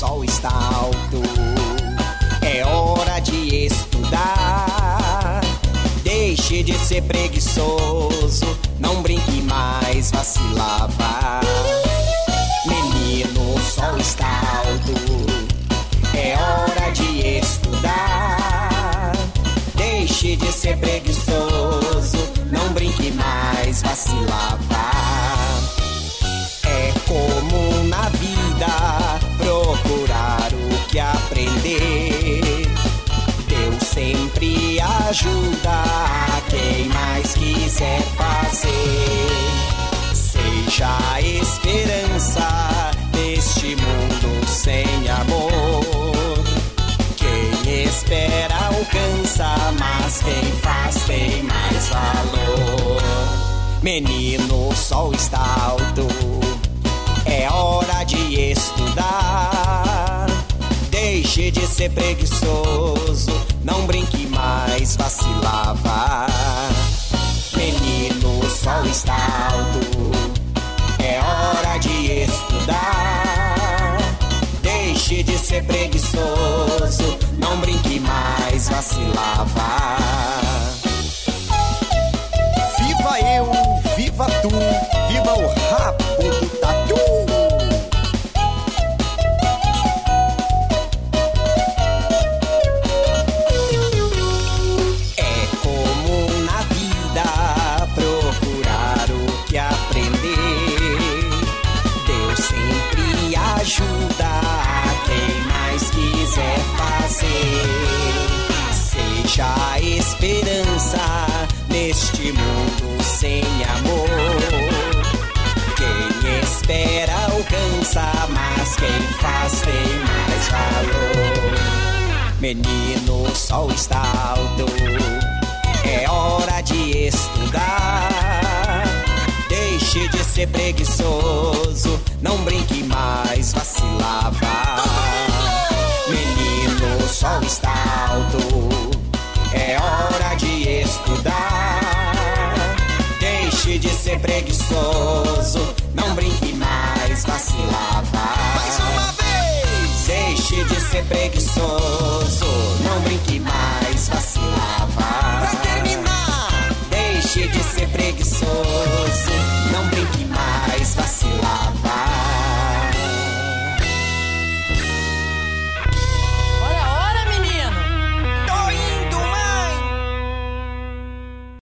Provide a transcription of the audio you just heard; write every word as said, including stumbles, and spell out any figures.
sol está alto, é hora de estudar. Deixe de ser preguiçoso, não brinque mais, vacilava. Menino, o sol está alto, é hora de estudar. Deixe de ser preguiçoso, não brinque mais, vacilava. É comum na vida procurar o que aprender. Deus sempre ajuda a quem mais quiser fazer. Seja a esperança neste mundo sem amor. Quem espera alcança, mas quem faz tem mais valor. Menino, o sol está alto, é hora de estudar. Deixe de ser preguiçoso, não brinque mais, vacilava. Menino, o sol está alto, é hora de estudar. Deixe de ser preguiçoso, não brinque mais, vacilava. Viva eu, viva tu, viva o rabo do tatu. É comum na vida procurar o que aprender. Deus sempre ajuda a quem mais quiser fazer. Seja a esperança neste mundo sem amor. Quem espera alcança, mas quem faz tem mais valor. Menino, o sol está alto, é hora de estudar. Deixe de ser preguiçoso, não brinque mais, vacilava. Menino, o sol está alto, é hora de estudar. Deixe de ser preguiçoso, não brinque mais, vacilava. Mais uma vez! Deixe de ser preguiçoso, não brinque mais, vacilava.